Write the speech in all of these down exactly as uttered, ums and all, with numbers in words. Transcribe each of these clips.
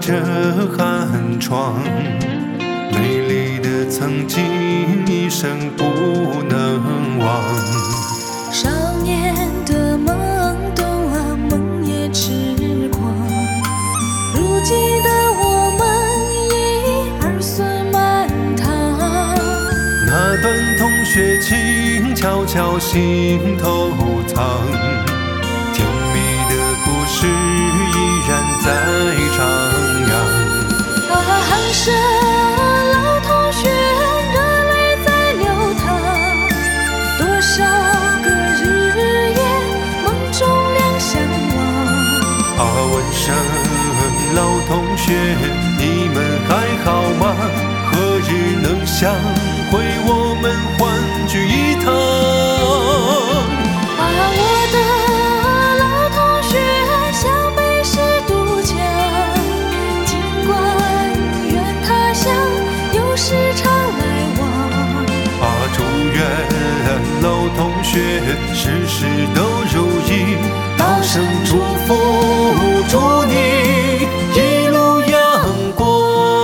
着寒窗，美丽的曾经一生不能忘。 少年的懵懂啊，梦也痴狂，如今的我们已儿孙满堂。 那段同学情悄悄心头藏，甜蜜的故事依然在徜徉。 啊，寒舍老同学，热泪在流淌，多少个日夜梦中两相望。 啊，问声老同学，你们还好吗？何日能相会，我们欢聚一堂。 啊，我的老同学，向北是渡江，尽管远他乡，有时常来往。 啊，祝愿老同学事事都如意，道声祝福，祝你一路阳光。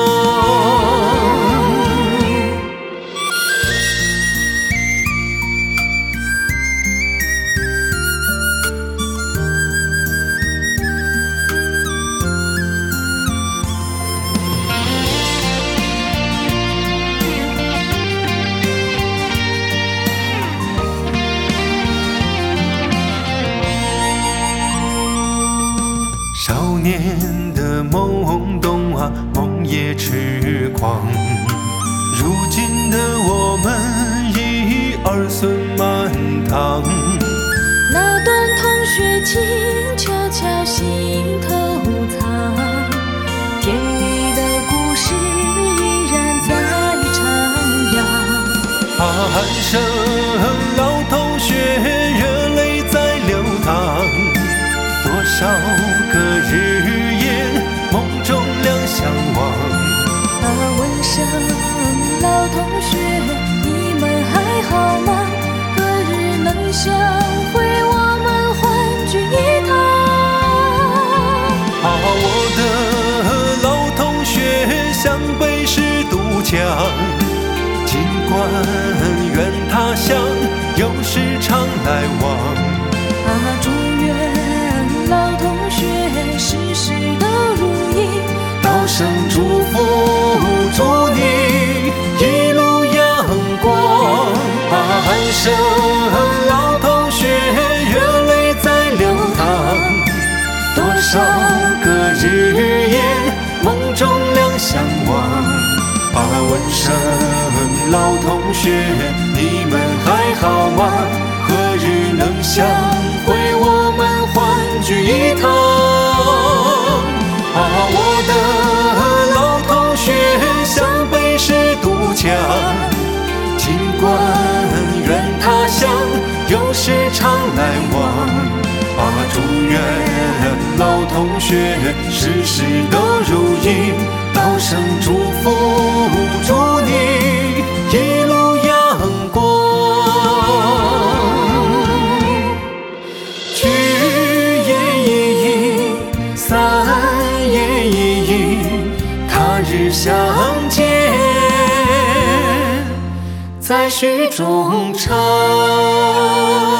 少年的懵懂啊，梦也痴狂，如今的我们已儿孙满堂。 那段同学情悄悄心头藏，甜蜜的故事依然在徜徉。 啊，寒舍老同学，热泪在流淌，多少个日夜梦中两相望。 啊，问声老同学，你们还好吗？何日能相会，我们欢聚一堂。 啊，我的老同学，向北是渡江，尽管远他乡，有时常来往。 啊，祝愿老同学事事都如意， 道声祝福，祝你一路阳光。啊，寒舍老同学，热泪在流淌，多少个日夜梦中两相望。啊，问声老同学，你们还好吗？何日能相会，我们欢聚一堂。啊，我的老同学，向北是渡江，尽管远他乡，有时常来往。啊，祝愿老同学事事都如意，道声祝福，祝你一路阳光。聚也一一，散也一一，他日相见，在序中唱。